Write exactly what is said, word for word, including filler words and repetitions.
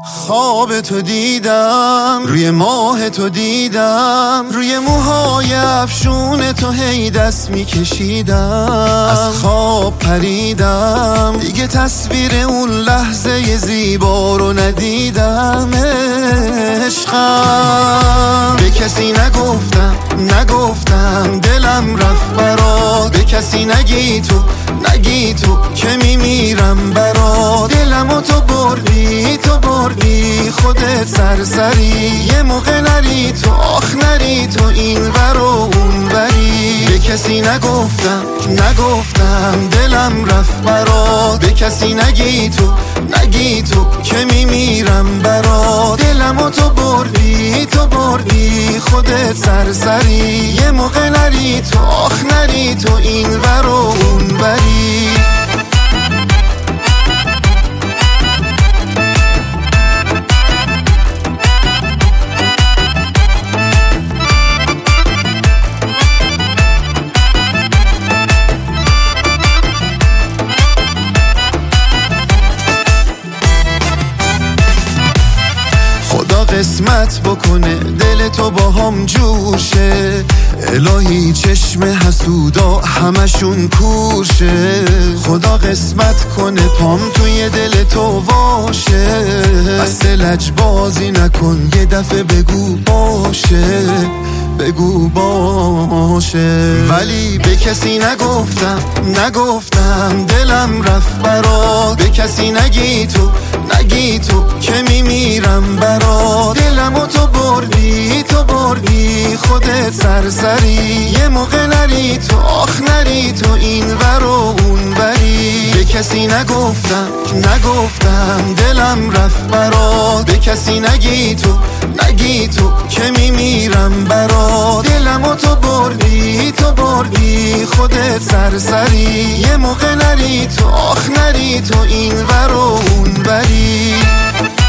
خواب تو دیدم، روی ماه تو دیدم، روی موهای افشون تو هی دست میکشیدم. از خواب پریدم، دیگه تصویر اون لحظه زیبا رو ندیدم. عشقم به کسی نگفتم، نگفتم دلم رفت برات. به کسی نگی تو، نگی تو که میمیرم برات. دلمو تو بردی، تو بردی خودت سرسری. یه موقع نری تو، آخ نری تو این ور و اون وری. به کسی نگفتم، نگفتم دلم رفت برات. به کسی نگی تو، نگی تو که میمیرم برات. دلمو تو بردی، تو بردی خودت سرسری. یه موقع نری تو، آخ نری تو این ور و اون وری. قسمت بکنه دل تو با هم جوشه. الهی چشم حسودا همشون کورشه. خدا قسمت کنه پام توی دل تو واشه. بس لجبازی نکن یه دفعه بگو باشه، بگو باشه. ولی به کسی نگفتم، نگفتم دلم رفت برات. به کسی نگی تو، نگی تو که میمیرم برات. دلمو تو بردی، تو بردی خودت سرسری. یه موقع نری تو، آخ نری تو این ور و اون وری. به کسی نگفتم، نگفتم دلم رفت برات. به کسی نگی تو، نگی تو که میمیرم برات. دلمو تو بردی، تو بردی خودت سرسری. یه موقع نری تو، آخ نری تو این ور و اون وری.